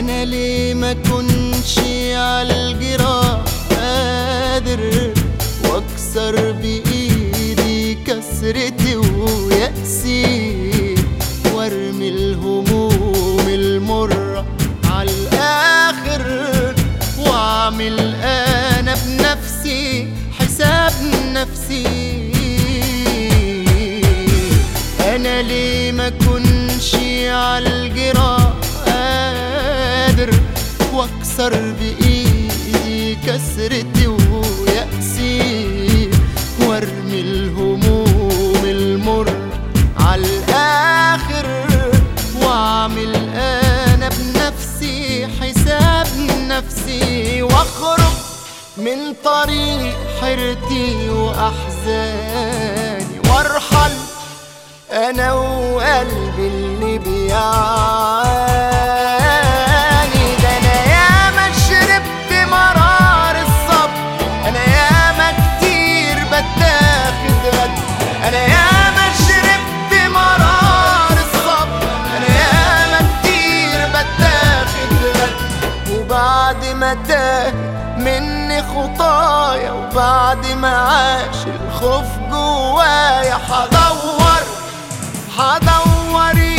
انا ليه ما كنش عالجراح قادر واكسر بايدي كسرتي ويأسي وارمي الهموم المرة عالاخر واعمل انا بنفسي حساب نفسي. انا ليه ما كنش عالجراح قادر واكسر بايدي كسرتي ويأسي وارمي الهموم المر عالاخر واعمل انا بنفسي حساب نفسي واخرج من طريق حيرتي واحزاني وارحل انا وقلبي اللي بيعاني. ده انا ياما شربت مرار الصبر، انا ياما كتير بتاخد غد، انا ياما شربت مرار الصبر، انا ياما كتير بتاخد غد. وبعد ما تاه مني خطايا وبعد ما عاش الخوف جوايا هدور